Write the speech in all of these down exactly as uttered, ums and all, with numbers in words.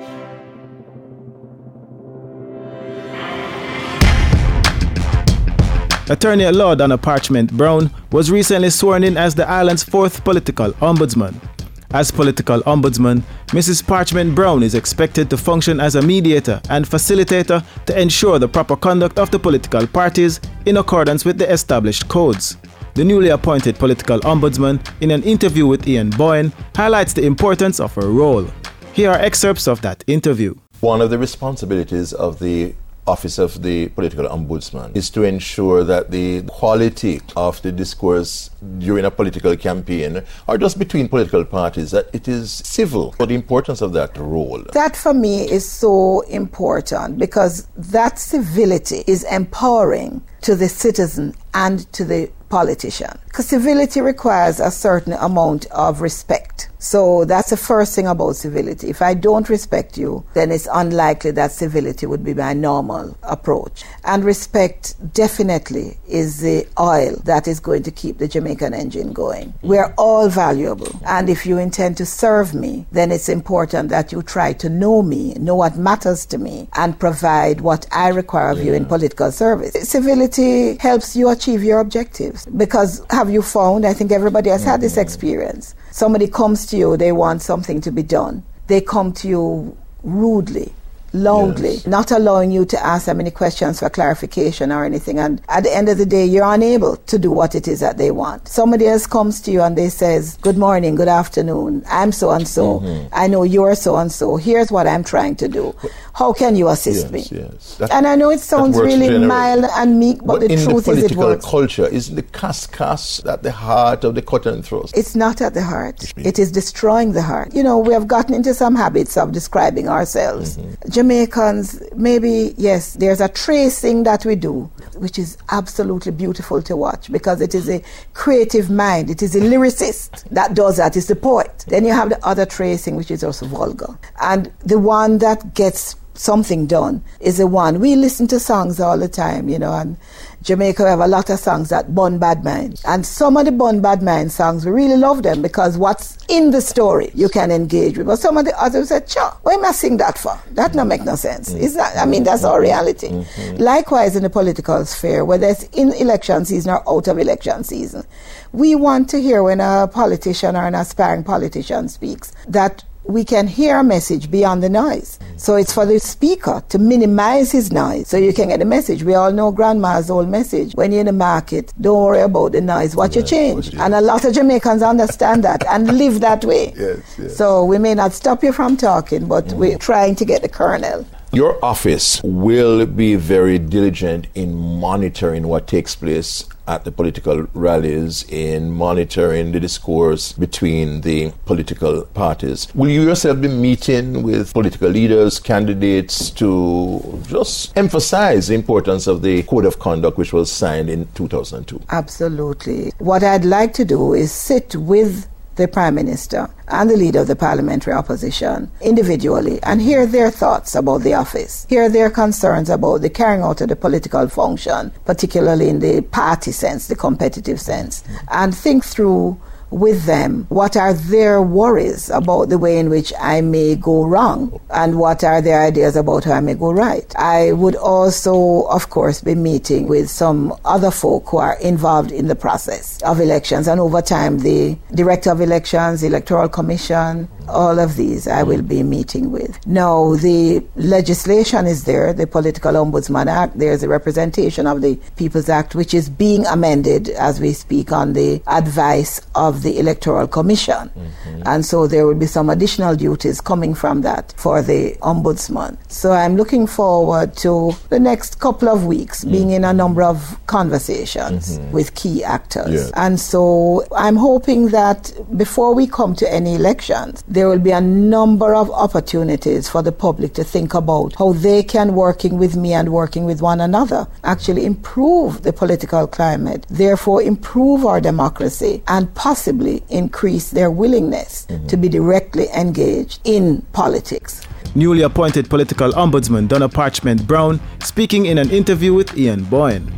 Attorney at Law Donna Parchment Brown was recently sworn in as the island's fourth political ombudsman. As political ombudsman, Missus Parchment Brown is expected to function as a mediator and facilitator to ensure the proper conduct of the political parties in accordance with the established codes. The newly appointed political ombudsman, in an interview with Ian Boyne, highlights the importance of her role. Here are excerpts of that interview. One of the responsibilities of the Office of the Political Ombudsman is to ensure that the quality of the discourse during a political campaign or just between political parties, that it is civil. What the importance of that role? That for me is so important because that civility is empowering to the citizen and to the politician. Because civility requires a certain amount of respect. So that's the first thing about civility. If I don't respect you, then it's unlikely that civility would be my normal approach. And respect definitely is the oil that is going to keep the Jamaican engine going. We're all valuable. And if you intend to serve me, then it's important that you try to know me, know what matters to me, and provide what I require of yeah. you in political service. Civility helps you achieve your objectives. Because have you found, I think everybody has had this experience, somebody comes to you, they want something to be done. They come to you rudely, loudly, yes. not allowing you to ask them any questions for clarification or anything. And at the end of the day, you're unable to do what it is that they want. Somebody else comes to you and they says, good morning, good afternoon, I'm so-and-so. Mm-hmm. I know you're so-and-so. Here's what I'm trying to do. How can you assist yes, me? Yes. That, and I know it sounds really generally. mild and meek, but, but the truth the is it works. In the political culture, isn't the cas-cas at the heart of the cut and thrust? It's not at the heart. It is destroying the heart. You know, we have gotten into some habits of describing ourselves. Mm-hmm. Jamaicans, maybe, yes, there's a tracing that we do, which is absolutely beautiful to watch because it is a creative mind. It is a lyricist that does that. It's the poet. Then you have the other tracing, which is also vulgar. And the one that gets something done is the one. We listen to songs all the time, you know, and Jamaica we have a lot of songs that bun bad mind. And some of the bun bad mind songs, we really love them because what's in the story you can engage with. But some of the others said, sure, why am I sing that for? That don't make no sense. Mm-hmm. Is that, I mean, that's our reality. Mm-hmm. Likewise in the political sphere, whether it's in election season or out of election season, we want to hear when a politician or an aspiring politician speaks that we can hear a message beyond the noise. So it's for the speaker to minimize his noise so you can get the message. We all know Grandma's old message. When you're in the market, don't worry about the noise. Watch your change. And a lot of Jamaicans understand that and live that way. Yes, yes. So we may not stop you from talking, but mm-hmm. we're trying to get the kernel. Your office will be very diligent in monitoring what takes place at the political rallies, in monitoring the discourse between the political parties. Will you yourself be meeting with political leaders, candidates, to just emphasize the importance of the Code of Conduct which was signed in two thousand two? Absolutely. What I'd like to do is sit with the Prime Minister and the leader of the parliamentary opposition individually and hear their thoughts about the office, hear their concerns about the carrying out of the political function, particularly in the party sense, the competitive sense, and think through with them what are their worries about the way in which I may go wrong and what are their ideas about how I may go right. I would also, of course, be meeting with some other folk who are involved in the process of elections, and over time the Director of Elections, the Electoral Commission, all of these I will be meeting with. Now, the legislation is there, the Political Ombudsman Act. There's a representation of the People's Act, which is being amended as we speak on the advice of the Electoral Commission. Mm-hmm. And so there will be some additional duties coming from that for the Ombudsman. So I'm looking forward to the next couple of weeks mm-hmm. being in a number of conversations mm-hmm. with key actors. Yeah. And so I'm hoping that before we come to any elections, there will be a number of opportunities for the public to think about how they can, working with me and working with one another, actually improve the political climate, therefore improve our democracy, and possibly increase their willingness mm-hmm. to be directly engaged in politics. Newly appointed political ombudsman Donna Parchment Brown speaking in an interview with Ian Boyne.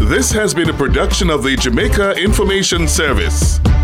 This has been a production of the Jamaica Information Service.